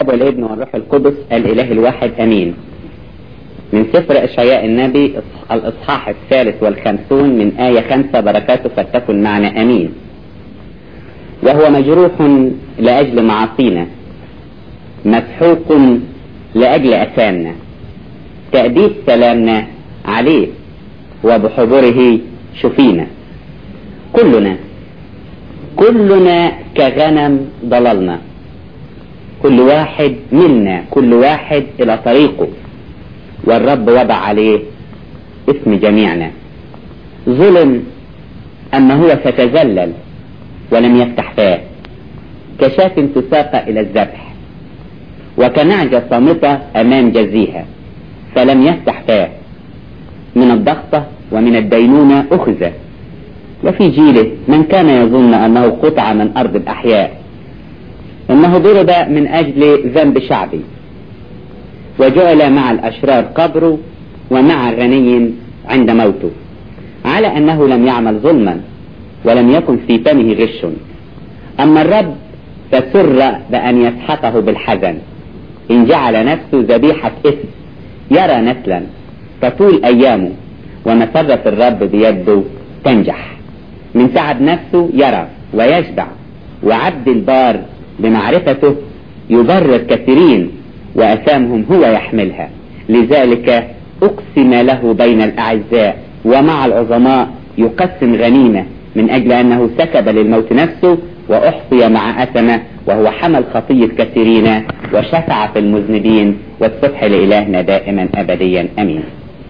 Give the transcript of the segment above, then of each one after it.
والابن والروح القدس الإله الواحد أمين. من سفر إشعياء النبي الإصحاح 53 من آية 5: بركاته فلتكن معنا أمين. وهو مجروح لأجل معاصينا، مسحوق لأجل أثامنا، تأديب سلامنا عليه، وبحضوره شفينا. كلنا كغنم ضللنا، كل واحد منا، كل واحد إلى طريقه، والرب وضع عليه اسم جميعنا. ظلم أما هو فتذلل ولم يفتح فاه، كشاة تساق إلى الذبح، وكنعجة صامتة أمام جزيها فلم يفتح فاه. من الضغطة ومن الدينونة أخذ، وفي جيله من كان يظن أنه قطع من أرض الأحياء. إنه ضرب من أجل ذنب شعبي، وجعل مع الأشرار قبره، ومع الغني عند موته، على أنه لم يعمل ظلما ولم يكن في فمه غش. أما الرب فسر بأن يسحقه بالحزن، إن جعل نفسه ذبيحة إثم يرى نسلا تطول أيامه، ومسرة الرب بيده تنجح. من تعب نفسه يرى ويشبع، وعبد البار بمعرفته يبرر كثيرين، وأثامهم هو يحملها. لذلك أقسم له بين الأعزاء، ومع العظماء يقسم غنيمة، من أجل أنه سكب للموت نفسه، وأحصي مع أثمه، وهو حمل خطية كثيرين، وشفع في المذنبين. والسبح لإلهنا دائما أبديا أمين.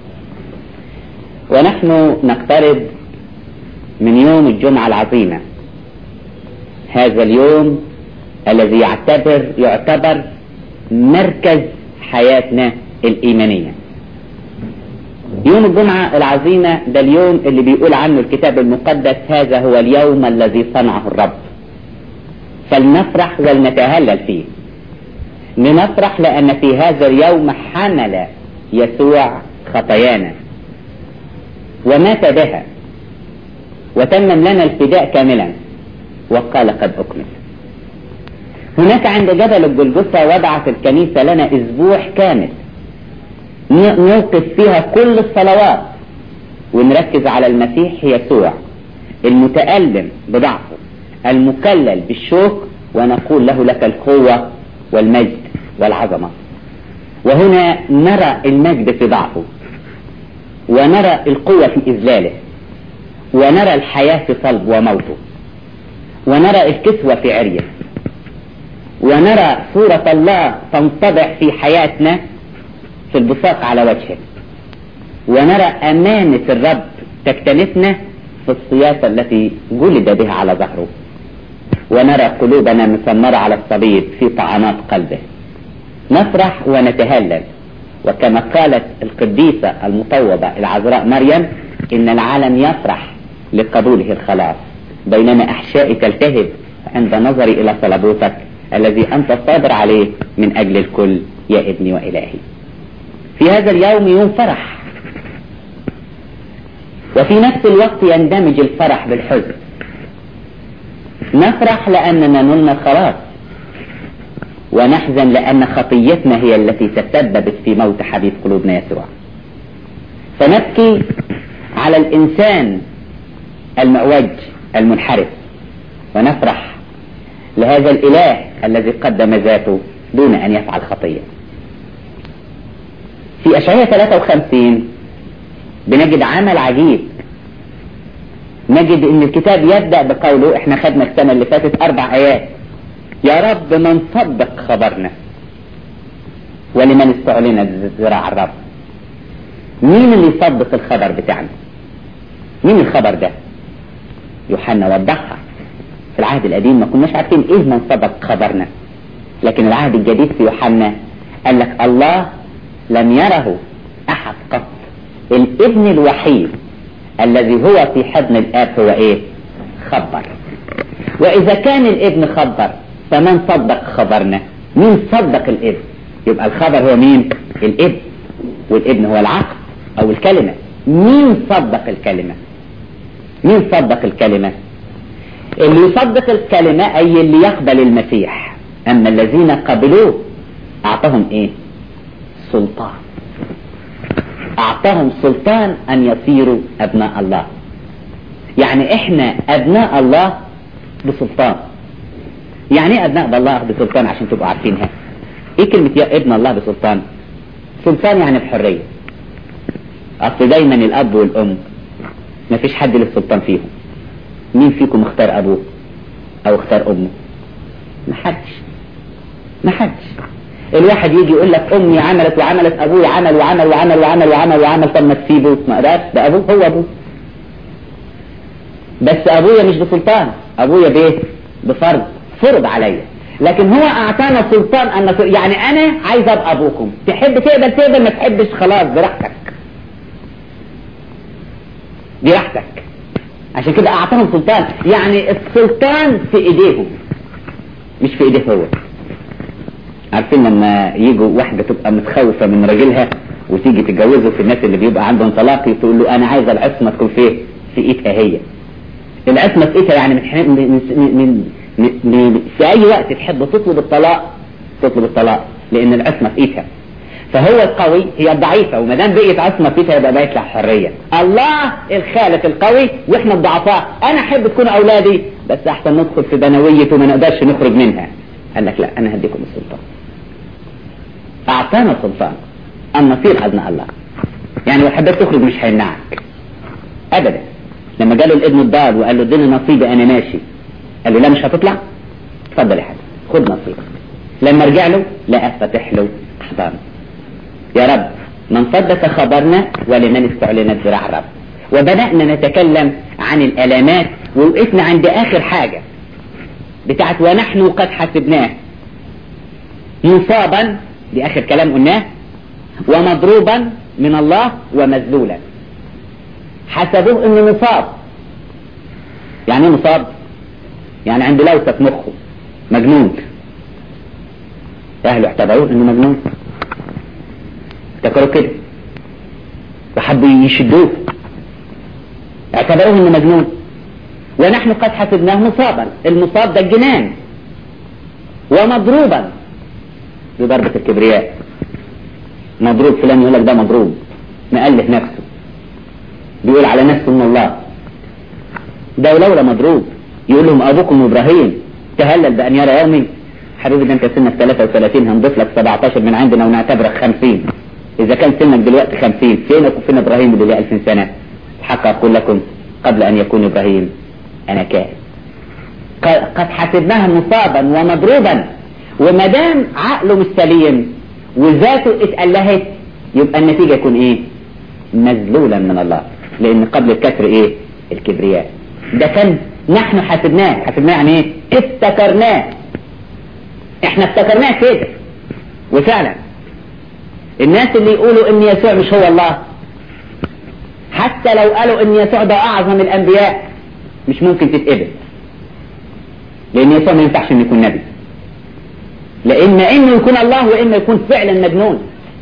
ونحن نقترب من يوم الجمعة العظيمة، هذا اليوم الذي يعتبر مركز حياتنا الإيمانية. يوم الجمعة العظيمة ده اليوم اللي بيقول عنه الكتاب المقدس: هذا هو اليوم الذي صنعه الرب، فلنفرح ولنتهلل فيه. لنفرح لأن في هذا اليوم حمل يسوع خطايانا ومات بها، وتمم لنا الفداء كاملا، وقال: قد أكمل. هناك عند جبل الجلجثة وضعت الكنيسة لنا أسبوع كامل نوقف فيها كل الصلوات، ونركز على المسيح يسوع المتألم بضعفه، المكلل بالشوك، ونقول له: لك القوة والمجد والعظمة. وهنا نرى المجد في ضعفه، ونرى القوة في إذلاله، ونرى الحياة في صلب وموته، ونرى الكسوة في عريه، ونرى صورة الله تنطبع في حياتنا في البصاق على وجهه، ونرى أمانة الرب تكتنفنا في السياسة التي جلد بها على ظهره، ونرى قلوبنا مسمرة على الصليب في طعنات قلبه. نفرح ونتهلل، وكما قالت القديسة المطوبة العذراء مريم: إن العالم يفرح لقبوله الخلاص، بينما أحشائي تلتهب عند نظري إلى صلبوتك الذي أنت صابر عليه من أجل الكل يا ابني وإلهي. في هذا اليوم يوم فرح، وفي نفس الوقت يندمج الفرح بالحزن. نفرح لأننا نلنا الخلاص، ونحزن لأن خطيتنا هي التي تسببت في موت حبيب قلوبنا يسوع. فنبكي على الإنسان المعوج المنحرف، ونفرح لهذا الإله الذي قدم ذاته دون أن يفعل خطية. في أشعياء 53 بنجد عمل عجيب. نجد ان الكتاب يبدأ بقوله، احنا خدنا السنة اللي فاتت 4 آيات: يا رب من صدق خبرنا، ولمن استعلن ذراع الرب. مين اللي يصدق الخبر بتاعنا؟ مين الخبر ده؟ يوحنا وضحها. في العهد القديم ما كناش عارفين ايه من صدق خبرنا، لكن العهد الجديد في يوحنا قال لك: الله لم يره احد قط، الابن الوحيد الذي هو في حضن الاب هو ايه؟ خبر. واذا كان الابن خبر، فمن صدق خبرنا؟ مين صدق الابن؟ يبقى الخبر هو مين؟ الابن، والابن هو العقل او الكلمة. مين صدق الكلمة؟ مين صدق الكلمة؟ اللي يصدق الكلمة أي اللي يقبل المسيح. أما الذين قبلوه اعطاهم ايه؟ سلطان. اعطاهم سلطان ان يصيروا ابناء الله. يعني احنا ابناء الله بسلطان. يعني ايه ابناء الله بسلطان؟ عشان تبقوا عارفينها. ايه كلمة يا ابن الله بسلطان؟ سلطان يعني بحرية. اصل دايما الاب والام ما فيش حد له السلطان فيهم. مين فيكم اختار ابوه او اختار امه؟ ما حدش. الواحد يجي يقول لك امي عملت وعملت، ابوي عمل وعمل وعمل وعمل وعمل وعمل، طب ما تسيبه؟ ما قدرش، ده ابوه، هو ابوه. بس ابويا مش بسلطان، ابويا بايه؟ بفرض، فرض عليا. لكن هو اعطانا سلطان ان يعني انا عايز ابقى ابوكم، تحب تقبل، ما تحبش خلاص براحتك. براحتك. عشان كده اعطاهم سلطان، يعني السلطان في ايديهم مش في ايديه هو. عارفين لما يجوا واحدة تبقى متخوفة من راجلها وتيجي تتجوزه، في الناس اللي بيبقى عندهم طلاق تقول له انا عايزة العصمة تكون في ايدها هي. العصمة في ايدها يعني في اي وقت تحب تطلب الطلاق لان العصمة في ايدها. فهو القوي هي الضعيفة، وما دام بقيت عصمة في ايدها يبقى بقيت لها حرية. الله الخالق القوي واحنا الضعفاء. انا احب تكون اولادي بس احسن ندخل في بنوية وما نقدرش نخرج منها. قال لك لا، انا هديكم السلطان. اعطانا سلطان ان نصير ابناء الله. يعني لو حبيت تخرج مش هيمنعك ابدا. لما جاله الابن الضال وقال له اديني نصيبي انا ماشي، قال له لا مش هتطلع، اتفضل يا حبيبي خد نصيبك. لما رجع له لقى فتح له احضانه. يا رب من صدق خبرنا ولمن استعلنت ذراع الرب. وبدأنا نتكلم عن الالامات ووقفنا عند اخر حاجة بتاعت ونحن قد حسبناه مصابا، دي اخر كلام قلناه، ومضروبا من الله ومذلولا. حسبوه انه مصاب. يعني ايه مصاب؟ يعني عنده لوثة في مخه، مجنون. اهله اعتبروه انه مجنون، افتكروا كده وحبوا يشدوه، اعتبروه انه مجنون. ونحن قد حسبناه مصابا. المصاب ده الجنان. ومضروبا بضربة الكبرياء. مضروب، فلان يقول لك ده مضروب، مأله نفسه، بيقول على نفسه من الله. ده ولولا مضروب يقول لهم ابوكم ابراهيم تهلل بان يرى يومي. حبيبي ده انت سنك 33 هنضيف لك 17 من عندنا ونعتبرك 50. اذا كان سنك دلوقتي 50 فينك وفين ابراهيم اللي له 1000 سنة؟ حق اقول لكم قبل ان يكون ابراهيم انا كائن. قد حسبناها مصابا ومضروبا. وما دام عقله مش سليم وذاته اتألهت يبقى النتيجة يكون ايه؟ مذلولا من الله. لان قبل الكسر ايه؟ الكبرياء. ده كان نحن حسبناه يعني ايه؟ افتكرناه. احنا افتكرناه كده. وفعلا الناس اللي يقولوا ان يسوع مش هو الله، حتى لو قالوا ان يسوع ده اعظم الانبياء مش ممكن تتقبل. لان يسوع ما ينفعش انه يكون نبي، لان انه يكون الله وانه يكون فعلا مجنون.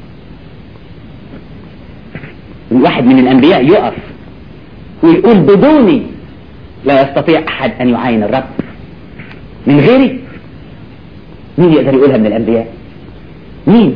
واحد من الانبياء يقف ويقول بدوني لا يستطيع احد ان يعاين الرب. من غيري مين يقدر يقولها من الانبياء؟ مين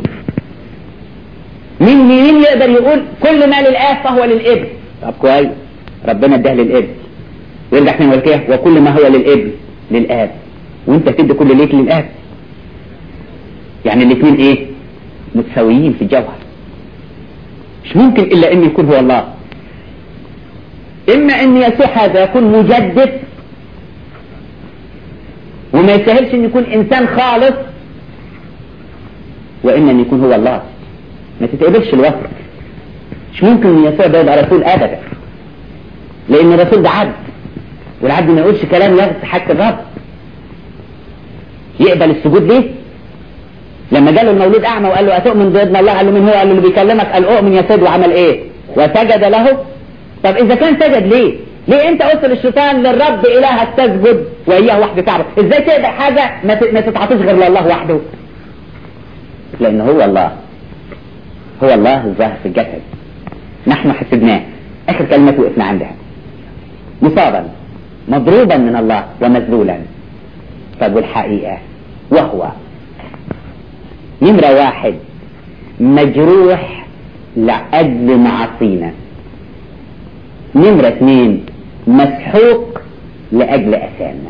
يقدر يقول كل ما للآب فهو للابن؟ طب كويس، ربنا اداه للابن، ويرجع احنا نقول كده وكل ما هو للابن للآب، وانت تدي كل ليك للآب. يعني الاثنين ايه؟ متساويين في الجوهر. مش ممكن الا ان يكون هو الله. اما ان يسوع هذا يكون مجدد وما يستاهلش ان يكون انسان خالص، واما ان يكون هو الله. ما تتقبلش الوصف. مش ممكن ان يسوع ده يبقى رسول ابدا، لان الرسول ده عبد، والعبد ما يقولش كلام يغض حق الرب. يقبل السجود ليه؟ لما جاله المولود اعمى وقال له اتؤمن بابن الله؟ قال له من هو؟ قال له اللي بيكلمك. قال اؤمن يا سيد. وعمل ايه؟ وسجد له. طب اذا كان سجد ليه انت قلت للشيطان للرب الهك تسجد واياه وحده تعبد؟ ازاي تقدر حاجه ما تتعطيش غير لله وحده؟ لان هو الله الظاهر في الجسد. نحن حسبناه، اخر كلمه وقفنا عندها، مصابا مضروبا من الله ومذلولا. طب والحقيقه وهو نمرة 1 مجروح لأجل معاصينا. نمرة 2 مسحوق لأجل أثامنا.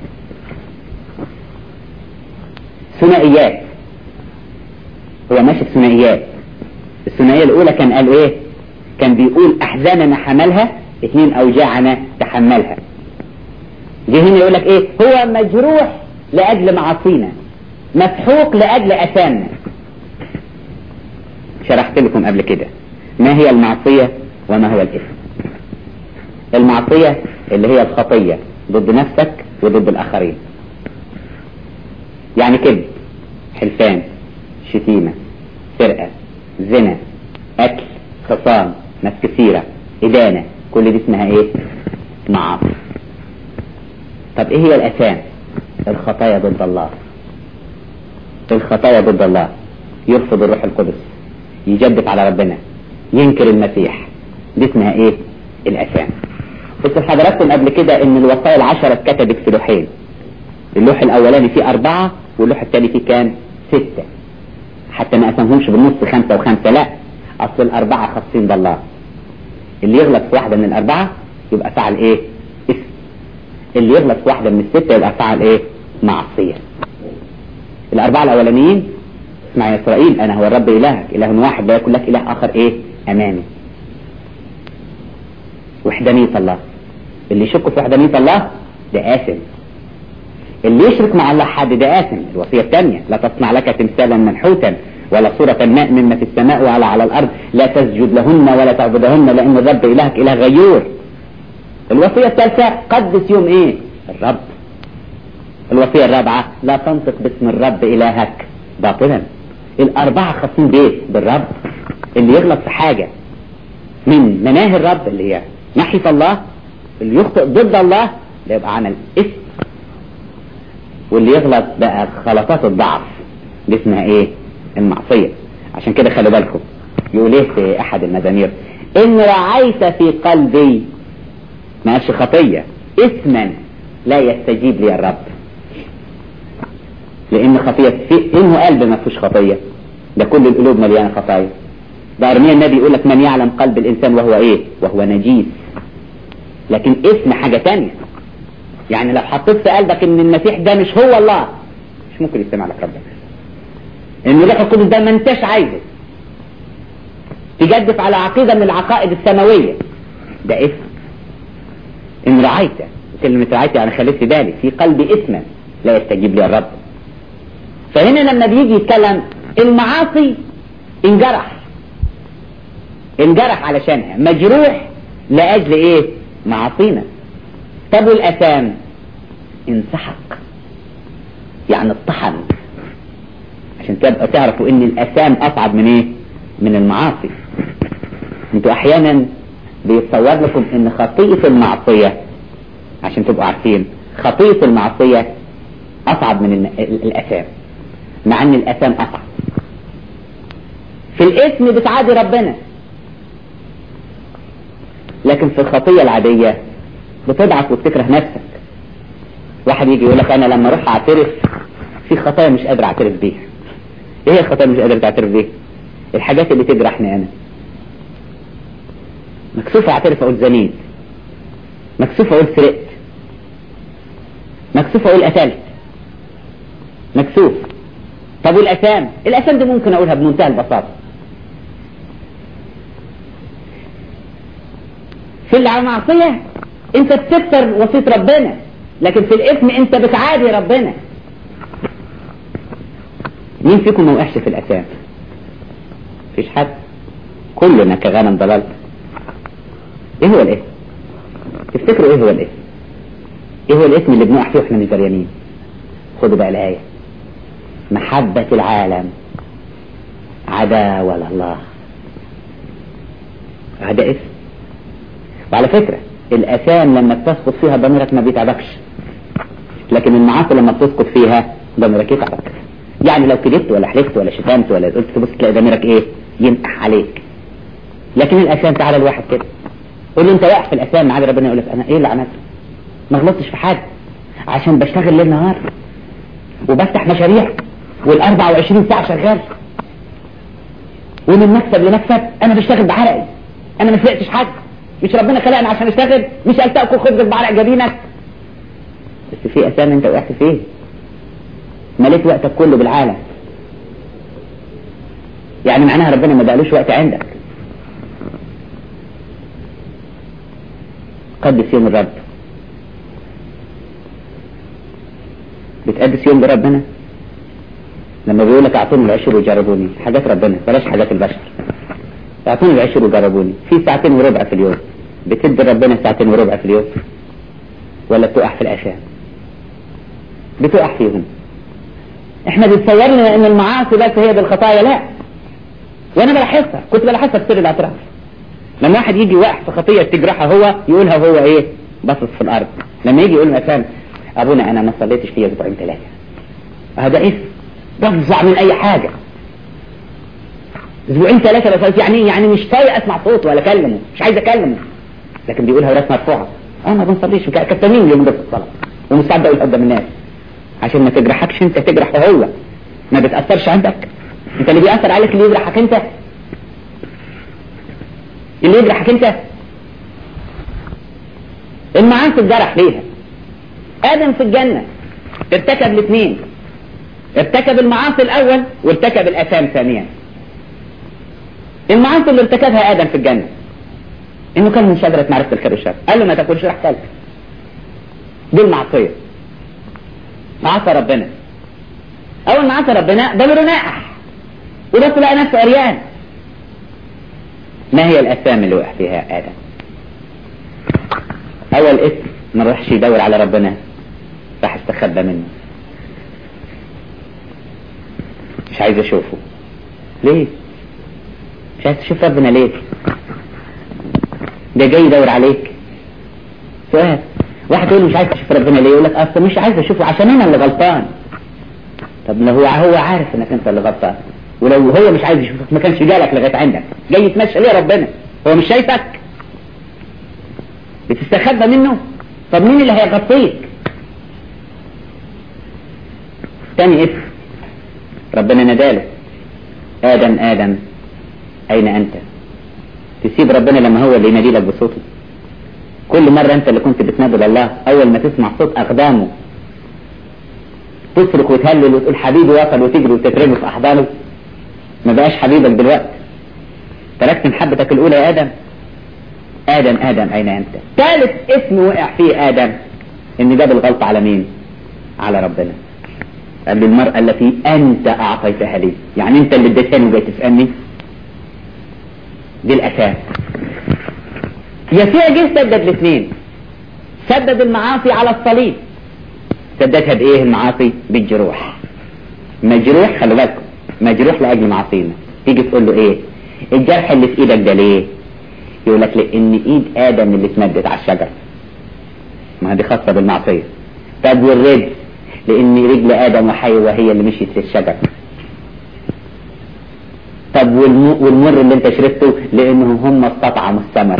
ثنائيات، هو ماشي بثنائيات. الثنائية الأولى كان قال إيه؟ كان بيقول أحزاننا حملها، 2 أوجاعنا تحملها. جه هنا يقول لك إيه؟ هو مجروح لأجل معاصينا، مسحوق لأجل أثامنا. شرحت لكم قبل كده ما هي المعصية وما هو الإثم. المعصية اللي هي الخطية ضد نفسك وضد الآخرين، يعني كذب، حلفان، شتيمة، سرقة، زنا، أكل، خصام، ناس كثيرة، إدانة، كل دي اسمها إيه؟ معاصي. طب إيه هي الأثام؟ الخطايا ضد الله. الخطايا ضد الله، يرفض الروح القدس، يجدف على ربنا، ينكر المسيح، دي اسمها ايه؟ الأثام. قلت لحضراتكم قبل كده ان الوصايا 10 اتكتبت في لوحين. اللوح الاولاني فيه 4 واللوح الثاني فيه كام؟ 6. حتى ما قسمهمش بالنص 5 و5، لا، اصل ال4 خاصين بالله. اللي يغلط في واحدة من ال4 يبقى فعل ايه؟ اسم. اللي يغلط في واحدة من ال6 يبقى فعل ايه؟ معصية. ال4 الاولانيين: اسمع يا إسرائيل، أنا هو الرب إلهك، إله واحد، لا يكون لك إله آخر إيه؟ أمامي. وحدانية الله. اللي يشك في وحدانية الله ده آثم. اللي يشرك مع الله حد ده آثم. الوصية الثانية: لا تصنع لك تمثالا منحوتا ولا صورة الماء مما في السماء ولا على الأرض، لا تسجد لهن ولا تعبدهن لأن الرب إلهك إله غيور. الوصية الثالثة: قدس يوم إيه؟ الرب. الوصية الرابعة: لا تنطق باسم الرب إلهك باطلا. ال4 خاصين بيه؟ بالرب. اللي يغلط في حاجة من مناهي الرب اللي هي ناحية الله، اللي يخطئ ضد الله، ده يبقى عمل اسم. واللي يغلط بقى خلطات الضعف دي اسمها ايه؟ المعصية. عشان كده خلوا بالكم، يقول ايه في احد المزامير؟ ان رعيت في قلبي، ما قالش خطية، اثما لا يستجيب لي الرب. لان خطية في انه قلب ما فيهوش خطية، ده كل القلوب مليانة خطايا. ده ارميا النبي يقول لك: من يعلم قلب الانسان وهو ايه؟ وهو نجيس. لكن اسم حاجة تانية. يعني لو حطيت في قلبك ان المسيح ده مش هو الله، مش ممكن يستمع لك ربنا. ان الروح القدس ده ما انتش عايزه، تجدف على عقيدة من العقائد السماوية، ده اسم. ان رعيت، كلمة رعيت يعني خليت في بالي، في قلبي اسما لا يستجيب لي الرب. فهنا لما بيجي يتكلم المعاصي انجرح علشانها، مجروح لأجل ايه؟ معاصينا. طب والأثام؟ انسحق، يعني اطحن. عشان تبقى تعرفوا ان الأثام أصعب من ايه؟ من المعاصي. انتوا احيانا بيتصور لكم ان خطيئة المعصية، عشان تبقوا عارفين خطيئة المعصية أصعب من الأثام، مع ان الأثام أصعب. في الاسم بتعادي ربنا، لكن في الخطية العادية بتضعف وبتكره نفسك. واحد يجي يقول لك: انا لما اروح اعترف في خطايا مش قادر اعترف بيها. ايه هي الخطايا مش قادر تعترف بيها؟ الحاجات اللي تجرحني انا. مكسوف اعترف اقول زنيت، مكسوف اقول سرقت، مكسوف اقول قتلت، مكسوف. طب والأثام؟ الأثام دي ممكن اقولها بمنتهى البساطة. في المعصية انت بتكسر وصية ربنا، لكن في الاسم انت بتعادي ربنا. مين فيكم ما وقعش في الأثام؟ مفيش حد، كلنا كغنم ضللت. ايه هو الاسم؟ تفتكروا ايه هو الاسم؟ ايه هو الاسم اللي بنقع فيه واحنا مش دريانين؟ خدوا بقى الآية: محبة العالم عداوة لله. هذا اسم. وعلى فكرة الأثام لما بتسقط فيها ضميرك ما بيتعبكش، لكن المعاصي لما بتسقط فيها ضميرك يتعبك. يعني لو كذبت ولا حلفت ولا شتمت ولا قلت تبص تلاقي ضميرك ايه؟ ينقح عليك. لكن الأثام تعالى الواحد كده قول له: انت واقع في الأثام، معاد ربنا يقول لك: انا ايه اللي عملته؟ ما غلطتش في حد، عشان بشتغل ليل نهار وبفتح مشاريع وال24 ساعة شغال، ومن مكسب لمكسب. انا بشتغل بعرقي، انا ما سرقتش حد، مش ربنا خلقني عشان اشتغل؟ مش قال تاكل خبز بعرق جبينك؟ بس في اسامي انت وقعت فيه، مليت وقتك كله بالعالم، يعني معناها ربنا ما بقالوش وقت عندك. قدس يوم الرب. بتقدس يوم لربنا لما بيقول لك اعطوني العشر وجربوني، حاجات ربنا بلاش حاجات البشر. اعطوني العشر وجربوني، في 2.25 ساعة في اليوم، بتدي ربنا 2.25 ساعة في اليوم ولا بتقع في الاشياء؟ بتقع فيهم. احنا بنتصورنا ان المعاصي بس هي بالخطايا، لا. وانا بلاحظها، كنت بلاحظها في سر الاعتراف. لما واحد يجي واقع في خطية تجرحها هو يقولها وهو ايه؟ باصص في الارض. لما يجي يقول مثلا ابونا انا ما صليتش فيه 2 3 اسبوع، هذا اسم بفظع من اي حاجة. 2 3 اسبوع بس، يعني مش طايق اسمع صوته ولا اكلمه، مش عايز اكلمه، لكن بيقولها وراس مرفوعة. انا ما بنصليش، كتمين اليوم ده في الصلاة ومستعد اقول قدام الناس عشان ما تجرحكش انت، تجرحه هو. ما بتأثرش عندك انت، اللي بيأثر عليك اللي يجرحك انت، اللي يجرحك انت. المعاصي اتجرح ليها. ادم في الجنة ارتكب الاثنين، ارتكب المعاصي الاول وارتكب الاثام ثانيا. المعاصي اللي ارتكبها ادم في الجنة انه كان من شجرة معرفة الخير والشر، قال له ما تاكلش، راح كلت. دي المعصية، عصى ربنا. اول ما عصى ربنا ضميره ناقح وبس لقى نفسه عريان. ما هي الاثام اللي وقع فيها ادم؟ اول اسم ما راحش يدور على ربنا، راح استخبى منه، مش عايز اشوفه. ليه مش عايز تشوف ربنا؟ ليه ده جاي يدور عليك؟ سؤال. واحد يقول مش عايز تشوف ربنا ليه؟ يقول لك اصل مش عايز اشوفه عشان انا اللي غلطان. طب لو هو عارف انك انت اللي غلطان، ولو هو مش عايز يشوفك ما كانش جالك لغايه عندك، جاي يتمشى ليه ربنا؟ هو مش شايفك؟ بتستخبى منه؟ طب مين اللي هيغطيك؟ تاني اسم ربنا ناداله ادم ادم اين انت؟ تسيب ربنا لما هو اللي ينادي لك بصوته؟ كل مرة انت اللي كنت بتنادي لله، اول ما تسمع صوت اقدامه تصرخ وتهلل وتقول حبيبي وصل وتجري وتترمي في احضانه. ما بقاش حبيبك دلوقتي، تركت محبتك الاولى يا ادم. ادم ادم اين انت؟ ثالث اسم وقع فيه ادم ان جاب الغلطة على مين؟ على ربنا. قال له المرأة التي انت اعطيتها لي، يعني انت اللي اديتها وجاي تسألني؟ دي الاساس. يسوع جه سدد الاثنين، سدد المعاصي على الصليب. سددها بايه المعاصي؟ بالجروح. مجروح، خلي بالكم، مجروح لاجل معاصينا. تيجي تقول له ايه الجرح اللي في ايدك ده ليه؟ يقول لك لان ايد ادم اللي اتمدت على الشجر، ما دي خاصه بالمعصيه. طب والرجل؟ لان رجل ادم وحواء هي اللي مشيت في الشجر. طب والمر اللي انت شربته؟ لانهم هم استطعموا الثمره.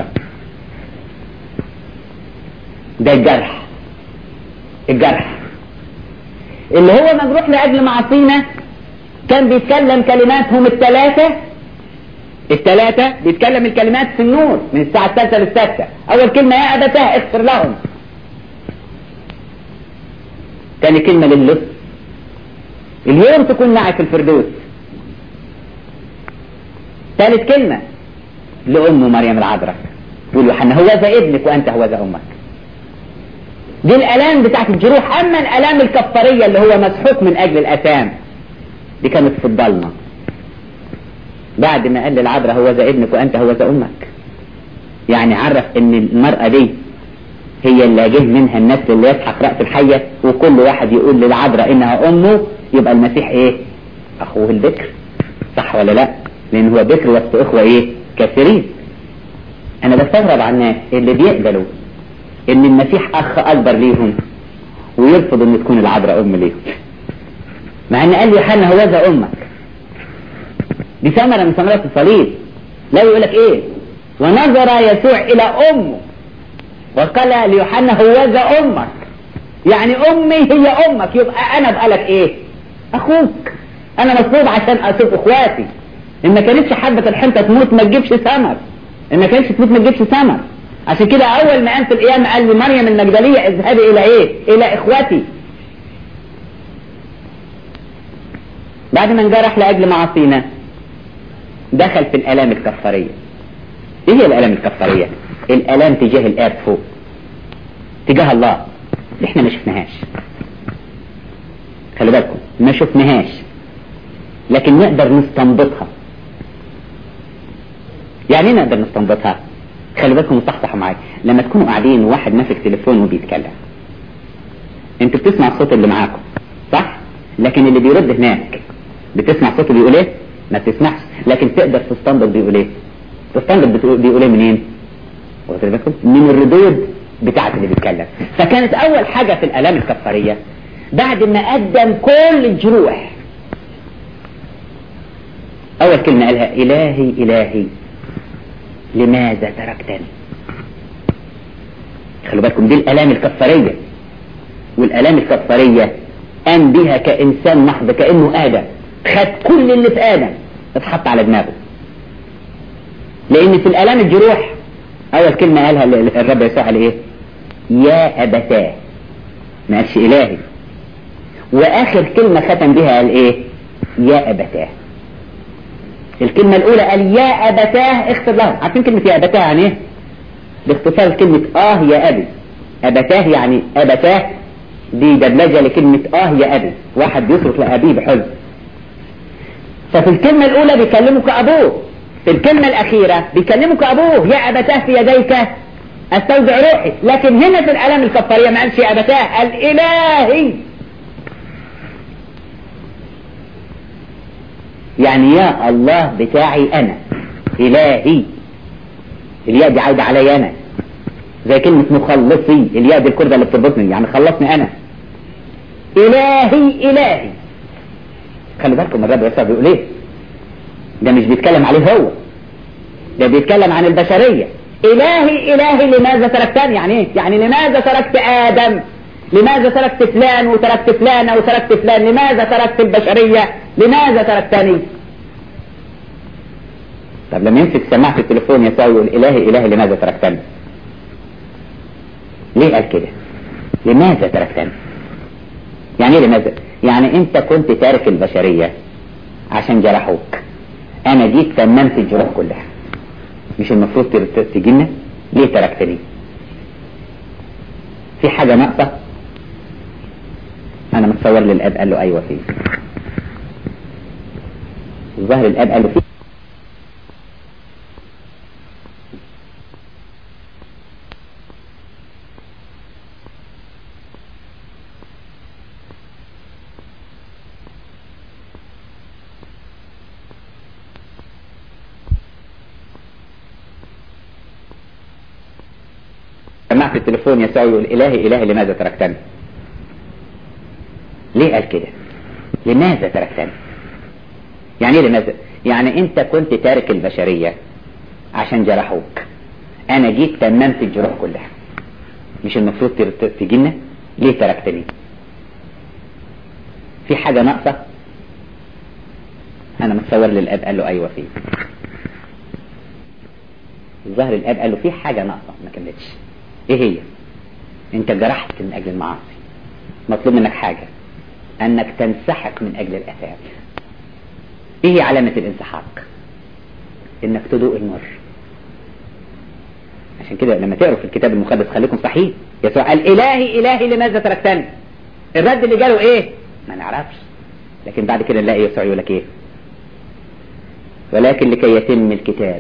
ده الجرح. الجرح اللي هو مجروح لاجل معاصينا. كان بيتكلم كلماتهم الثلاثة بيتكلم الكلمات في النور من الساعة 3 لل6. اول كلمة يا ابتاه اغفر لهم. تاني كلمة للص، اليوم تكون معي في الفردوس. ثالث كلمة لأم مريم العذراء، يقول يوحنا هوذا ابنك وانت هوذا امك. دي الالام بتاعت الجروح. اما الالام الكفارية اللي هو مسحوق من اجل الاثام، دي كانت في الضلمة. بعد ما قال للعذراء هوذا ابنك وانت هوذا امك، يعني عرف ان المرأة دي هي اللي جه منها النسل اللي يسحق رأس الحية، وكل واحد يقول للعذراء انها امه، يبقى المسيح ايه؟ اخوه البكر. صح ولا لا؟ لان هو بكر وسط اخوة ايه؟ كثيرين. انا بستغرب عن الناس اللي بيقبلوا ان المسيح اخ اكبر ليهم ويرفض ان تكون العذراء ام ليهم، مع ان قال يوحنا هوذا امك. دي ثمرة من ثمرات الصليب. لا يقول لك ايه؟ ونظر يسوع الى امه وقال ليوحنا هوذا امك، يعني امي هي امك، يبقى انا بقى لك ايه؟ اخوك. انا مطلوب عشان اشوف اخواتي. ان ما كانتش حبة الحنطة تموت ما تجيبش ثمر، ان ما كانتش تموت ما تجيبش ثمر. عشان كده اول ما قام في القيامة قال لمريم المجدلية اذهبي الى ايه؟ الى اخوتي. بعد ما انجرح لاجل معاصينا دخل في الالام الكفارية. ايه هي الالام الكفارية؟ الالام تجاه الاب فوق، تجاه الله، احنا ما شفناهاش. خلي بالكم ما شفناهاش لكن نقدر نستنبطها. يعني نقدر نستنبطها. خلي بالكم وصحصحوا معايا. لما تكونوا قاعدين وواحد ماسك تليفون وبيتكلم، انتوا بتسمع الصوت اللي معاكم صح؟ لكن اللي بيرد هناك بتسمع صوته بيقول ايه؟ ما بتسمعش، لكن تقدر تستنبط بيقول ايه. تستنبط بيقول ايه منين؟ واخد بالكم؟ من الردود بتاعت اللي بيتكلم. فكانت اول حاجة في الالام الكفارية بعد ما قدم كل الجروح، اول كلمة قالها الهي الهي لماذا تركتني. خلوا بالكم دي الالام الكفارية. والالام الكفارية قام بها كانسان محض، كانه ادم خد كل اللي في ادم اتحط على دماغه. لان في الالام الجروح اول كلمة قالها الرب يسوع قال ايه؟ يا ابتاه، ما قالش الهي. واخر كلمة ختم بها قال ايه؟ يا ابتاه. الكلمة الاولى قال يا ابتاه اغفر له. عارفين كلمة يا ابتاه يعني ايه؟ باختصار كلمة يا ابي. ابتاه يعني ابتاه دي دبلجة لكلمة يا ابي، واحد بيصرخ لابيه بحزن. ففي الكلمة الاولى بيكلمه كابوه، في الكلمة الاخيرة بيكلمه كابوه، يا ابتاه في يديك استودع روحي. لكن هنا في الالام الكفارية ما قالش يا ابتاه، قال الهي. يعني يا الله بتاعي انا، الهي. الياء دي عايدة علي انا، زي كلمة مخلصي، الياء دي الكردة اللي بتربطني، يعني خلصني انا. الهي الهي. خلي بالكم الرب يسوع بيقول ايه؟ ده مش بيتكلم عليه هو، ده بيتكلم عن البشرية. الهي الهي لماذا تركتني. يعني ايه؟ يعني لماذا تركت ادم؟ لماذا تركت فلان وتركت فلانة وتركت فلان؟ لماذا تركت البشرية؟ لماذا تركتني؟ طب لما يمسك سماعة التليفون يسوع يقول الهي الهي لماذا تركتني، ليه قال كده؟ لماذا تركتني؟ يعني ايه لماذا؟ يعني انت كنت تارك البشرية عشان جرحوك، انا جيت تممت الجروح كلها، مش المفروض تجينا؟ ليه تركتني؟ في حاجة ناقصة؟ انا متصور للاب قال له ايوه فيه. الظاهر الاب قال له فيه. سمعت التليفون يسوع يقول الهي الهي لماذا تركتني. ليه قال كده؟ لماذا تركتني؟ يعني ايه لماذا؟ يعني انت كنت تارك البشرية عشان جرحوك، انا جيت تممت الجروح كلها، مش المفروض تجينا؟ ليه تركتني؟ في حاجة ناقصة؟ انا متصور للاب قال له ايوه فيه. الظاهر الاب قال له في حاجة ناقصة ما كملتش. ايه هي؟ انت جرحت من اجل المعاصي، مطلوب منك حاجة، انك تنسحق من اجل الاثام. ايه هي علامة الانسحاق؟ انك تدوق المر. عشان كده لما تقروا في الكتاب المقدس خليكم صحيح، يسوع قال الهي الهي لماذا تركتني. الرد اللي جاله ايه؟ ما نعرفش. لكن بعد كده نلاقي يسوع يقول لك ايه؟ ولكن لكي يتم الكتاب.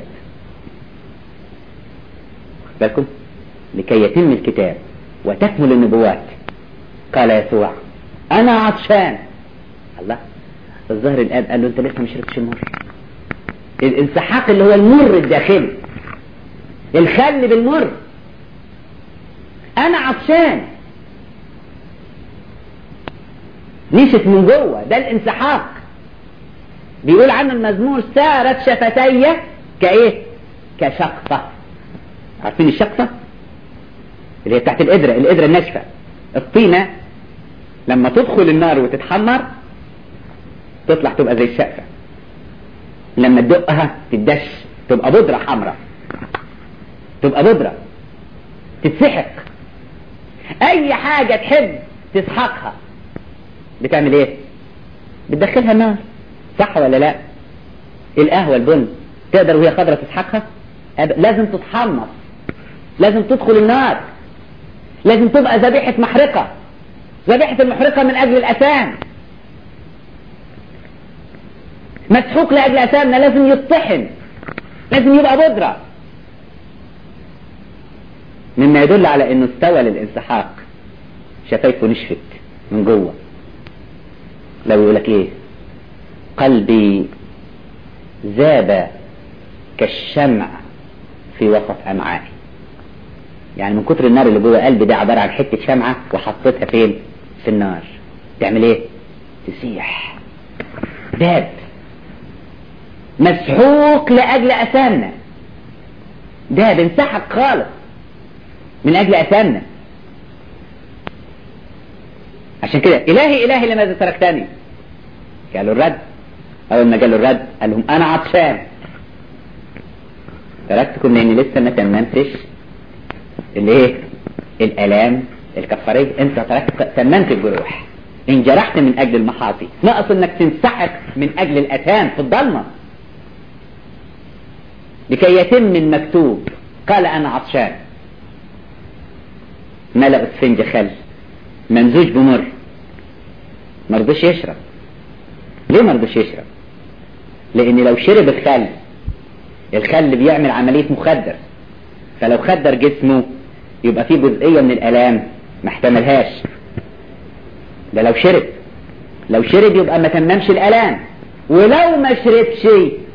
بالكم؟ لكي يتم الكتاب وتكمل النبوات قال يسوع انا عطشان. الله، الظاهر الاب قال له انت لسه ما شربتش المر. الانسحاق اللي هو المر الداخلي، الخل بالمر. انا عطشان، نشف من جوه، ده الانسحاق. بيقول عنه المزمور سارت شفتي كايه؟ كشقفة. عارفين الشقفة اللي هي تحت القدرة الناشفة. الطينة لما تدخل النار وتتحمر تطلع تبقى زي الشقفة، لما تدقها تدش تبقى بودرة حمراء، تبقى بودرة تتسحق. اي حاجة تحب تسحقها بتعمل ايه؟ بتدخلها النار، صح ولا لا؟ القهوة البن تقدر وهي خضرة تسحقها؟ لازم تتحمص، لازم تدخل النار، لازم تبقى ذبيحة محرقة. ذبيحة المحرقة من اجل الاثام، مسحوق لاجل اثامنا، لازم يطحن، لازم يبقى بودرة. مما يدل على انه استوى للانسحاق، شفايفه نشفت من جوه. لو يقولك ايه؟ قلبي ذاب كالشمع في وسط امعائي. يعني من كتر النار اللي جوه قلبي ده عبارة عن حتة شمعة وحطيتها فين؟ في النار. تعمل ايه؟ تسيح. داب، مسحوق لاجل اثامنا، داب انسحق خالص من اجل اثامنا. عشان كده الهي الهي لماذا تركتني؟ قالوا الرد. اول ما قالوا الرد قال لهم انا عطشان، تركتكم لاني لسه ما تممتش الايه؟ الالام الكفاريه. انت تممت الجروح، انجرحت من اجل المحاصي، ناقص انك تنسحق من اجل الاثام في الضلمه لكي يتم المكتوب. قال انا عطشان. ملأ اسفنج خل ممزوج بمر، مرضوش يشرب. ليه مرضوش يشرب؟ لان لو شرب الخل بيعمل عملية مخدر، فلو خدر جسمه يبقى فيه جزئية من الالام ما احتملهاش. ده لو شرب يبقى ما تممش الالام، ولو ما شربش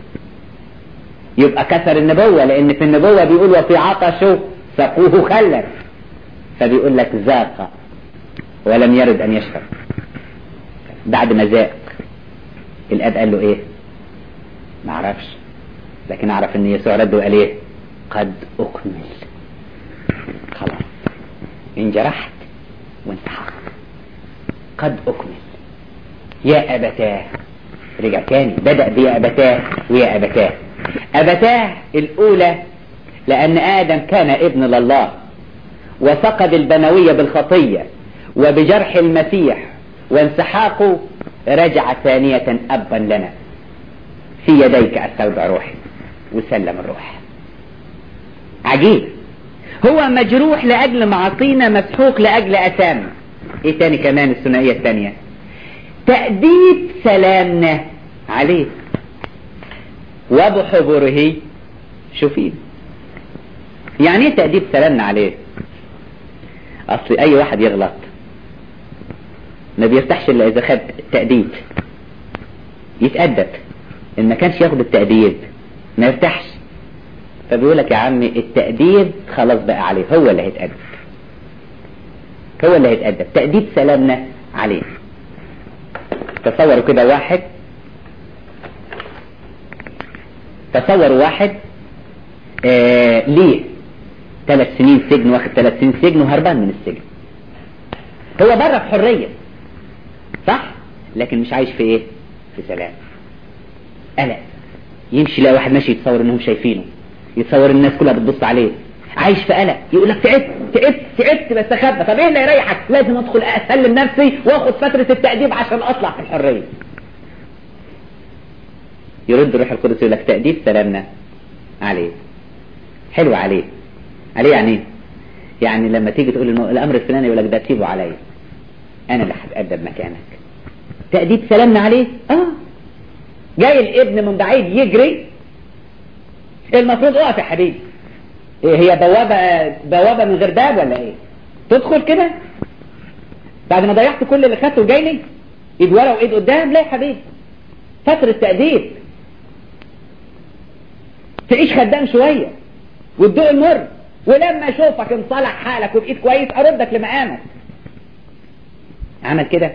يبقى كسر النبوة، لان في النبوة بيقول وفي عطشه سقوه خلا، فبيقول لك ذاق ولم يرد ان يشرب. بعد ما ذاق الاب قال له ايه؟ ما اعرفش، لكن اعرف ان يسوع رد وقال ايه؟ قد اكمل. خلاص انجرحت وانسحقت، قد اكمل. يا ابتاه، رجع تاني بدأ بيا ابتاه ويا ابتاه. ابتاه الاولى لان ادم كان ابن لله وفقد البنوية بالخطية، وبجرح المسيح وانسحاقه رجع ثانية أبا لنا. في يديك أستودع روحي، وسلم الروح. عجيب، هو مجروح لأجل معصينا، مسحوق لأجل أثامنا. ايه تاني كمان الثنائية الثانية؟ تأديب سلامنا عليه وبحبره شوفين. يعني ايه تأديب سلامنا عليه؟ اصل اي واحد يغلط ما بيرتاحش الا اذا خد تأديب، يتأدب. ان ما كانش ياخد التأديب ما يرتاحش. فبيقولك يا عمي التأديب خلاص بقى عليه، هو اللي هيتأدب، هو اللي هيتأدب. تأديب سلامنا عليه. تصوروا كده واحد، تصوروا واحد ليه 3 سنين سجن، واخد 3 سنين سجن وهربان من السجن. هو بره في حرية صح، لكن مش عايش في ايه؟ في سلام. قلق، يمشي لا واحد ماشي يتصور انهم شايفينه، يتصور الناس كلها بتبص عليه، عايش في قلق. يقول لك تعبت بس اخبى. طب ايه اللي يريحك؟ لازم ادخل اسلم نفسي واخد فترة التأديب عشان اطلع في الحرية. يرد روح القدس يقول لك تأديب سلامنا عليه. حلو عليه. عليه يعني ايه؟ يعني لما تيجي تقول الامر الفلاني يقول لك ده سيبه عليا، انا اللي هتأدب مكانك. تأديب سلامنا عليه. جاي الابن من بعيد يجري، المفروض اقف يا حبيبي. إيه هي بوابة من غير باب ولا ايه؟ تدخل كده بعد ما ضيعت كل اللي خدته وجاي لي ايد ورا وايد قدام؟ لا يا حبيبي، فترة تأديب. تعيش خدام شوية وتدوق المر، ولما اشوفك انصلح حالك وبقيت كويس اردك لمقامك. عمل كده.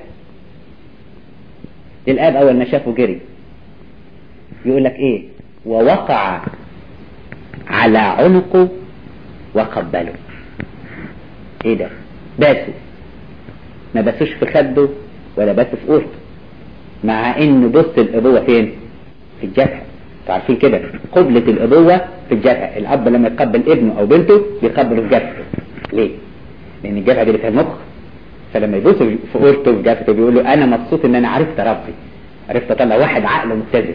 الاب اول ما شافه جري، يقول لك ايه؟ ووقع على عنقه وقبله. ايه ده؟ باسه، ما باسوش في خده ولا باسه في قرطه، مع ان بص الابوة فين؟ في الجبهة. عارفين كده قبلة الابوة في الجبهة. الاب لما يقبل ابنه او بنته يقبله في جبهته. ليه؟ لان الجبهة دي فيها المخ، فلما يبص في قورته في جبهته بيقول له انا مبسوط ان انا عرفت ربي، عرفت اطلع واحد عقله متزن.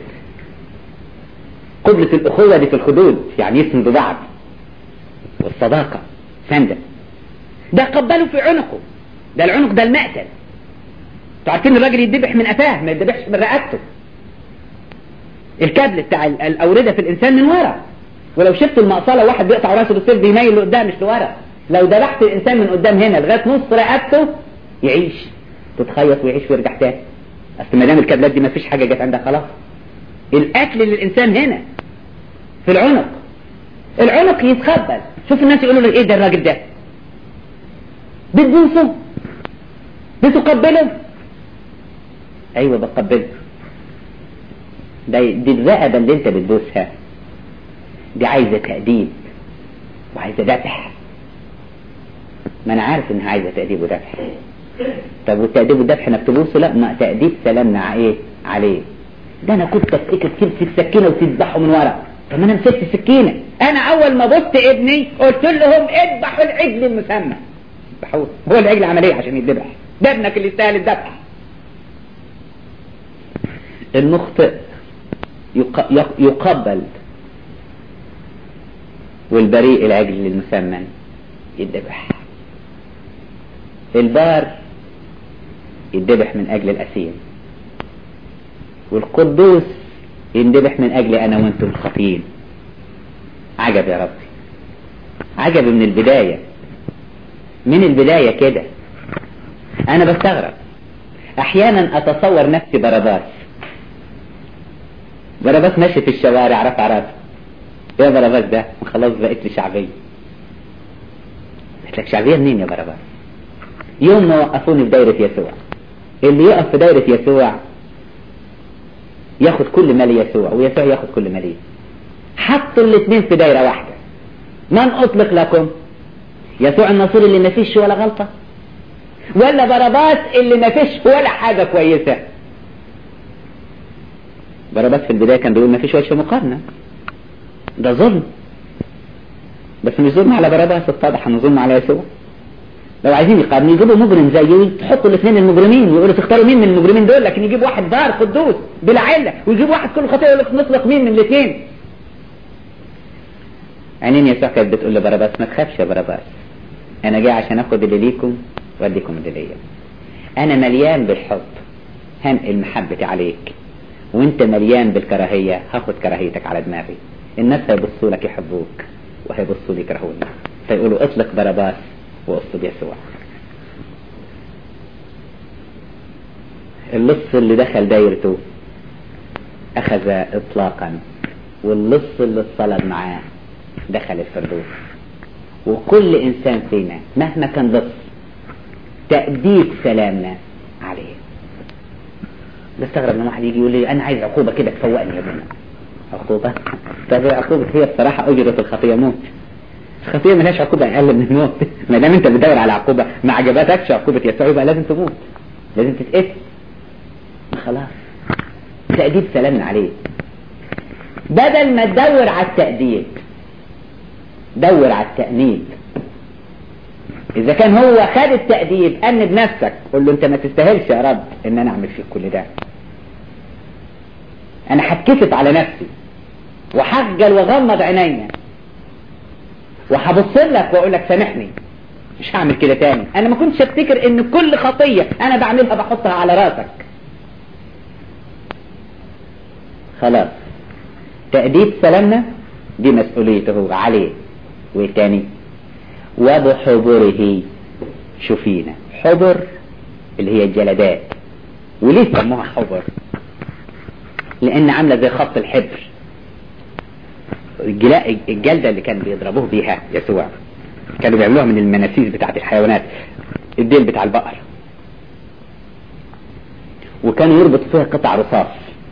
قبلة الاخوة دي في الخدود، يعني يسندوا بعض، والصداقة سندة. ده قبله في عنقه، ده العنق ده المقتل. انتوا عارفين الراجل يدبح من قفاه، ما يدبحش من رقبته. الكابل بتاع الاوردة في الانسان من ورا، ولو شفت المقصلة واحد بيقطع راسه بالسيف بيميل لقدام مش لورا. لو ذبحت الانسان من قدام هنا لغايه نص رقبته يعيش، تتخيط ويعيش ويرجع تاني. اصل ما دام الكابلات دي ما فيش حاجه جت عندها خلاص. الاكل للانسان هنا في العنق. العنق يتخبل. شوف الناس يقولوا له ايه ده الراجل ده؟ بتبوسه؟ بتقبله؟ ايوه بقبله. دي الرقبه اللي انت بتبوسها دي عايزه تأديب وعايزه دفع. ما انا عارف انها عايزه تأديب ودفع. طب والتأديب والدفع انك تبوسه؟ لا، ما تأديب سلامنا ايه عليه. ده انا كنت افتكر تمسك سكينه وتذبحه من ورا. طب ما انا مسكت السكينه. انا اول ما بصت ابني قلت لهم اذبحوا العجل المسمى. ذبحوه. هو العجل عمل ايه عشان يذبح؟ ده ابنك اللي يستاهل الذبح. المخطئ يقبل، والبريء العجل المسمن يذبح. البار يذبح من اجل الاسيم، والقدوس يندبح من اجل انا وانتم الخاطئين. عجب يا ربي، عجب من البداية. من البداية كده انا بستغرب احيانا اتصور نفسي باراباس ماشي في الشوارع رفع راسه. يا باراباس ده خلاص بقيت لي شعبية. قلت لك شعبية منين يا باراباس؟ يوم ما وقفوني في دايرة يسوع، اللي يقف في دايرة يسوع ياخد كل مال يسوع، ويسوع ياخد كل ماليه. حطوا الاثنين في دايرة واحدة. من اطلق لكم؟ يسوع الناصري اللي ما فيش ولا غلطة، ولا باراباس اللي ما فيش ولا حاجة كويسة؟ باراباس في البداية كان بيقول ما فيش وجه مقارنة، ده ظلم. بس مش ظلم على باراباس، اتضح انه ظلم على يسوع. لو عايزين يقارنوا يجيبوا مجرم زيه، تحطوا الاثنين المجرمين ويقولوا تختاروا مين من المجرمين دول. لكن يجيب واحد بار قدوس بلا علة، ويجيب واحد كل خطيئة يقول لك نطلق مين من الاثنين. عينين يسوع كانت بتقول لباراباس ما تخافش يا باراباس، انا جاي عشان اخد اللي ليكم واديكم اللي ليا. انا مليان بالحب هنقل محبتي عليك، وانت مليان بالكراهية هاخد كراهيتك على دماغي. الناس هيبصوا لك يحبوك وهيبصوا لي يكرهوني، فيقولوا اطلق باراباس واصطب يسوع. اللص اللي دخل دايرته اخذ اطلاقا، واللص اللي اتصلب معاه دخل الفردوس. وكل انسان فينا مهما كان لص تأديب سلامنا عليه. بستغرب لما واحد يجي يقول لي انا عايز عقوبة كده تفوقني يا ابني. عقوبة؟ طب العقوبة هي الصراحة اجرة الخطية موت. الخطية ملهاش عقوبة اقل من الموت. ما دام انت بتدور على عقوبة ما عجبتكش عقوبة يسوع يبقى لازم تموت، لازم تتقتل. خلاص تأديب سلامنا عليه. بدل ما تدور على التأديب دور على التأنيب. اذا كان هو خد التأديب أنب نفسك، قل له انت ما تستاهلش يا رب ان انا اعمل فيك كل ده. انا هتكفت على نفسي وحجل وغمض عينينا وهبص لك واقول لك سامحني، مش هعمل كده تاني. انا ما كنتش افتكر ان كل خطية انا بعملها بحطها على راسك. خلاص تأديب سلامنا دي مسؤوليته عليه. والتاني وبحبره شفينا. حبر اللي هي الجلدات. وليه سموها حبر؟ لان عاملة زي خط الحبر. الجلدة اللي كان بيضربوه بيها يسوع كانوا بيعملوها من المناسيس بتاعت الحيوانات، الديل بتاع البقر، وكانوا يربط فيها قطع رصاص.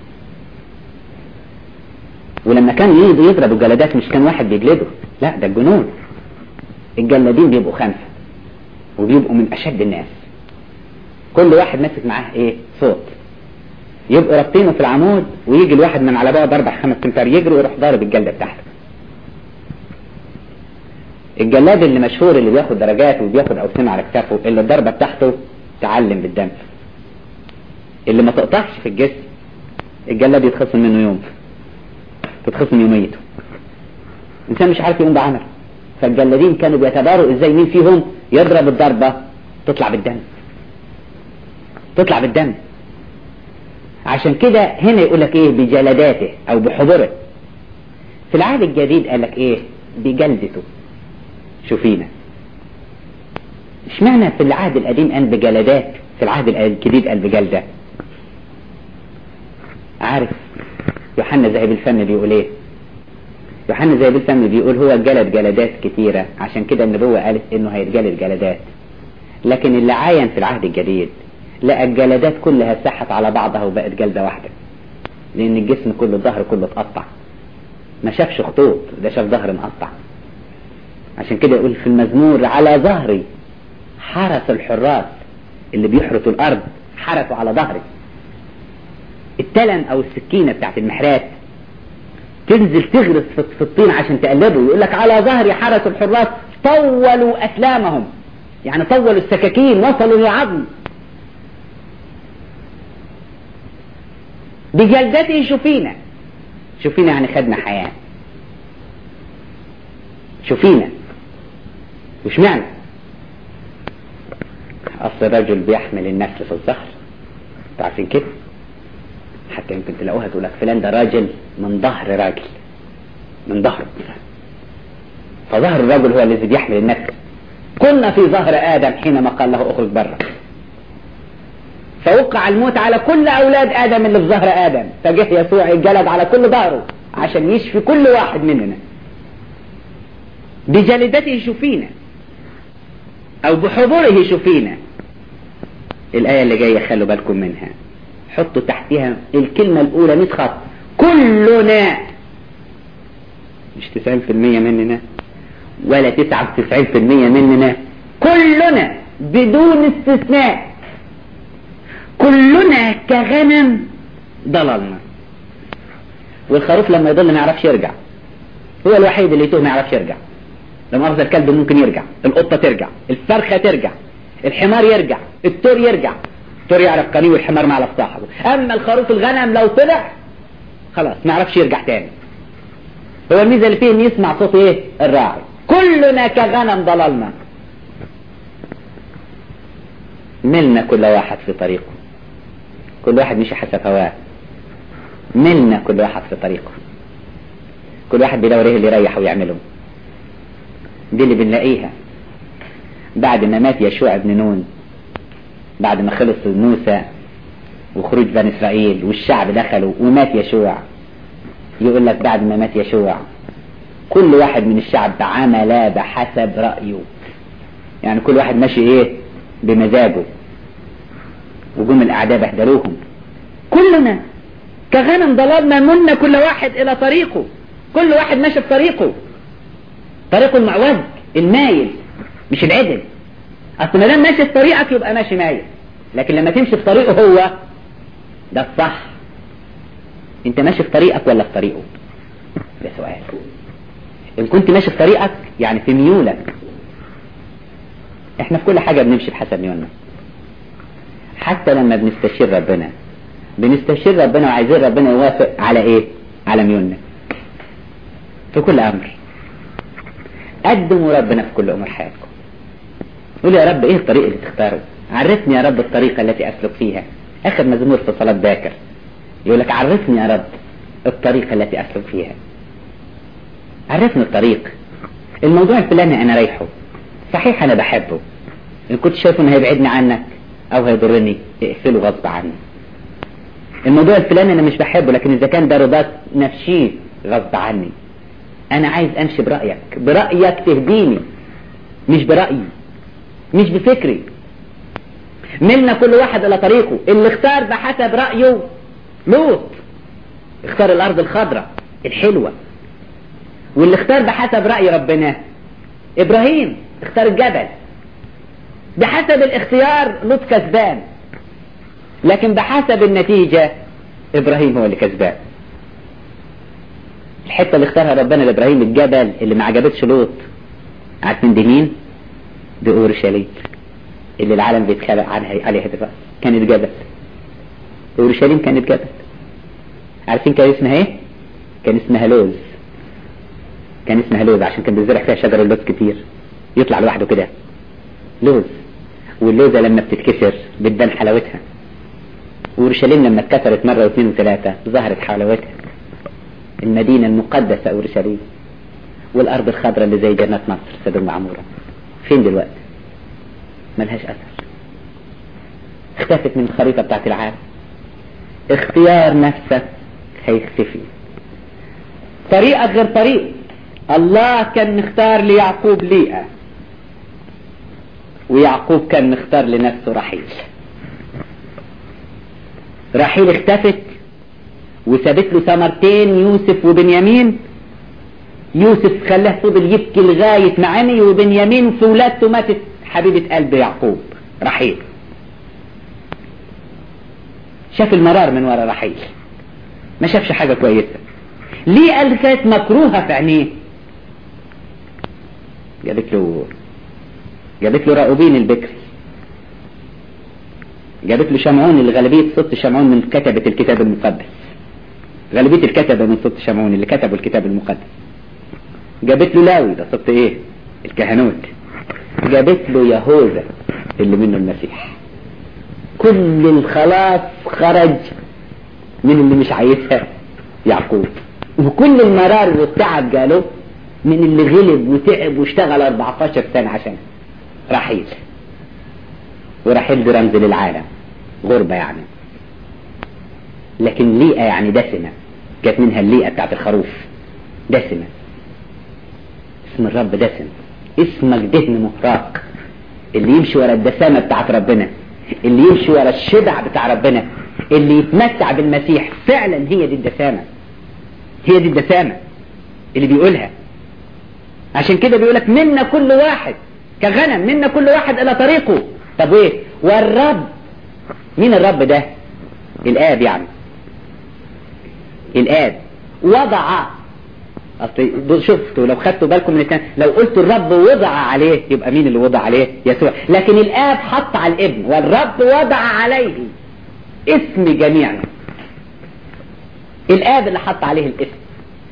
ولما كان يضرب الجلدات مش كان واحد بيجلده، لا ده الجنود. الجلادين بيبقوا 5 وبيبقوا من اشد الناس، كل واحد ماسك معاه ايه صوت. يبقوا رابطينه في العمود، ويجي الواحد من على بعد 4-5 امتار يجري ويروح ضارب الجلدة بتاعته. الجلاد اللي مشهور اللي بياخد درجات وبياخد أوسمة على كتافه، اللي الضربة بتاعته تعلم بالدم، اللي ما تقطعش في الجسم الجلاد يتخصم منه يوم، تتخصم يوميته. إنسان مش عارف يقوم بعمل. فالجلادين كانوا بيتباروا ازاي مين فيهم يضرب الضربة تطلع بالدم، تطلع بالدم. عشان كده هنا يقول لك ايه؟ بجلداته او بحضره. في العهد الجديد قال لك ايه؟ بجلدته. شوفينا اشمعنى في العهد القديم قال بجلدات، في العهد الجديد قال بجلدة؟ عارف يوحنا ذهب الفم بيقول ايه؟ يوحنا ذهب الفم بيقول هو جلد جلدات كتيرة، عشان كده النبوة قالت انه هيتجلد جلدات. لكن اللي عاين في العهد الجديد لقى الجلدات كلها سحت على بعضها وبقت جلدة واحدة، لان الجسم كله الظهر كله اتقطع، ما شافش خطوط، ده شاف ظهر مقطع. عشان كده يقول في المزمور على ظهري حرس الحراس، اللي بيحرسوا الارض حرسوا على ظهري. التلم او السكينة بتاعت المحرات تنزل تغرس في الطين عشان تقلبه، يقول لك على ظهري حرسوا الحراس طولوا أسلامهم، يعني طولوا السكاكين وصلوا للعظم. بجلدته شوفينا، شوفينا يعني خدنا حياة. شوفينا وش معنى؟ أصل الرجل بيحمل النسل في الظهر، عارفين كده؟ حتى يمكن تلاقوها تقول لك فلان ده راجل من ظهر راجل، من ظهره. فظهر الرجل هو الذي بيحمل النسل. كنا في ظهر آدم حينما قال له اخرج بره، فوقع الموت على كل أولاد آدم اللي في ظهر آدم، فجه يسوع الجلد على كل ظهره عشان يشفي كل واحد مننا. بجلدته شفينا أو بحضوره شفينا. الآية اللي جاية خلوا بالكم منها، حطوا تحتها الكلمة الأولى 100 خط. كلنا، مش 90% مننا ولا 99% مننا، كلنا بدون استثناء، كلنا كغنم ضللنا. والخروف لما يضل ما يعرفش يرجع، هو الوحيد اللي يتوه ما يعرفش يرجع. لما أخذ الكلب ممكن يرجع، القطة ترجع، الفرخة ترجع، الحمار يرجع، التور يرجع. التور يعرف قليل والحمار ما يعرف صاحبه. أما الخروف الغنم لو طلع خلاص ما يعرفش يرجع تاني. هو الميزة اللي فيه ان يسمع صوت ايه؟ الراعي. كلنا كغنم ضللنا، ملنا كل واحد في طريقه، كل واحد مشي حسب هواه. ملنا كل واحد في طريقه، كل واحد بيدور ايه اللي يريحه ويعمله. دي اللي بنلاقيها بعد ما مات يشوع ابن نون، بعد ما خلص موسى وخروج بني اسرائيل والشعب دخلوا ومات يشوع. يقول لك بعد ما مات يشوع كل واحد من الشعب عمل بحسب رأيه، يعني كل واحد ماشي ايه؟ بمزاجه. وجم الاعداء بهدلوهم. كلنا كغنم ضللنا، منا كل واحد الى طريقه، كل واحد ماشي بطريقه، طريقه المعوج المايل مش العدل. اصل ما دام ماشي في طريقك يبقى ماشي مايل، لكن لما تمشي في طريقه هو ده الصح. انت ماشي في طريقك ولا في طريقه؟ ده سؤال. ان كنت ماشي في طريقك يعني في ميولك. احنا في كل حاجة بنمشي بحسب ميولنا، حتى لما بنستشير ربنا بنستشير ربنا وعايزين ربنا يوافق على ايه؟ على ميولنا في كل امر. قدموا ربنا في كل امور حياتكم. قول يا رب ايه الطريق اللي تختاره؟ عرفني يا رب الطريقة التي اسلك فيها. اخر مزمور في صلاة باكر يقول لك عرفني يا رب الطريقة التي اسلك فيها. عرفني الطريق. الموضوع الفلاني انا رايحه صحيح انا بحبه، ان كنت شايفه انه هيبعدني عنك او هيضرني اقفله غصب عني. الموضوع الفلاني انا مش بحبه، لكن اذا كان ده رضاك نفسي غصب عني. انا عايز امشي برأيك، برأيك تهديني مش برأيي مش بفكري. ملنا كل واحد الى طريقه. اللي اختار بحسب رأيه لوط، اختار الارض الخضراء الحلوة. واللي اختار بحسب رأي ربنا ابراهيم، اختار الجبل. بحسب الاختيار لوط كسبان، لكن بحسب النتيجة ابراهيم هو اللي كسبان. الحتة اللي اختارها ربنا لابراهيم الجبل اللي ما عجبتش لوط، عارفين دي مين؟ دي اورشليم اللي العالم بيتخلق عنها عليها دلوقتي. كانت جبل، اورشليم كانت جبل. عارفين كان اسمها ايه؟ كان اسمها لوز. كان اسمها لوز عشان كان بيزرع فيها شجر اللوز كتير يطلع لوحده كده لوز. واللوزة لما بتتكسر بتبان حلاوتها. اورشليم لما اتكسرت مرة واثنين وثلاثة ظهرت حلاوتها. المدينة المقدسة اورشليم، والارض الخضراء اللي زي جنات مصر سدوم وعمورة فين دلوقتي؟ ملهاش اثر، اختفت من الخريطة بتاعت العالم. اختيار نفسك هيختفي. طريقك غير طريق. الله كان مختار ليعقوب ليئة، ويعقوب كان مختار لنفسه رحيل. رحيل اختفت وسابت له ثمرتين، يوسف وبنيامين. يوسف خلاه فضل يبكي لغاية ما عمي، وبنيامين في ولادته ماتت حبيبة قلب يعقوب رحيل. شاف المرار من وراء رحيل، ما شافش حاجة كويسة. ليه اللي كانت مكروهة في عينيه؟ جابت له راؤوبين البكر، جابت له شمعون اللي غالبية صوت شمعون من كتبة الكتاب المقدس. غالبية الكتبة من صوت شمعون اللي كتبوا الكتاب المقدس. جابت له لاوي، ده صوت ايه؟ الكهنوت. جابت له يهوذا اللي منه المسيح. كل الخلاص خرج من اللي مش عايزها يعقوب، وكل المرار والتعب جاله من اللي غلب وتعب واشتغل 14 سنة عشان رحيل. ورحيل دي رمز للعالم، غربة يعني. لكن ليئة يعني دسمة، جات منها الليئة بتاعت الخروف، دسمة. اسم الرب دسم، اسمك دهن مهراق. اللي يمشي ورا الدسامة بتاعت ربنا، اللي يمشي ورا الشبع بتاع ربنا، اللي يتمتع بالمسيح، فعلا هي دي الدسامة. هي دي الدسامة اللي بيقولها. عشان كده بيقولك منا كل واحد كغنم، منا كل واحد الى طريقه. طب ايه؟ والرب، مين الرب ده؟ الآب يعني. الآب وضع، شفتوا لو خدتوا بالكم من الكلام، لو قلت الرب وضع عليه يبقى مين اللي وضع عليه؟ يسوع. لكن الآب حط على الابن، والرب وضع عليه اسم جميعنا. الآب اللي حط عليه الاسم.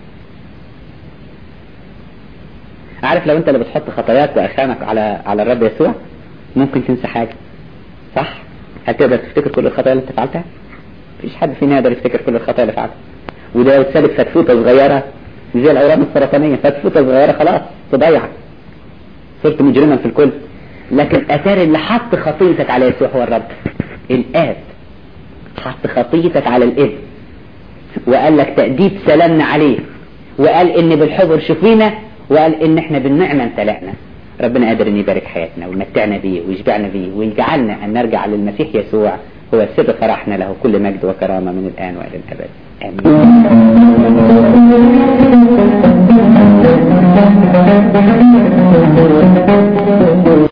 عارف لو انت اللي بتحط خطاياك واخانك على الرب يسوع ممكن تنسى حاجة، صح؟ هل تقدر تفتكر كل الخطايا اللي انت فعلتها؟ مفيش حد فينا يقدر يفتكر كل الخطايا اللي فعلتها. وده لو اتسابت فتفوتة صغيرة زي الاورام السرطانية، فتفوتة صغيرة خلاص تضيعك، صرت مجرما في الكل. لكن اثار اللي حط خطيتك على يسوع هو الرب. الآب حط خطيتك على الابن، وقال لك تأديب سلامنا عليه، وقال ان بالحبر شفينا، وقال ان احنا بالنعمة امتلأنا. ربنا قادر ان يبارك حياتنا ويمتعنا بيه ويشبعنا بيه ويجعلنا ان نرجع للمسيح يسوع هو سر فرحنا، له كل مجد وكرامة من الآن وإلى الأبد. آمين.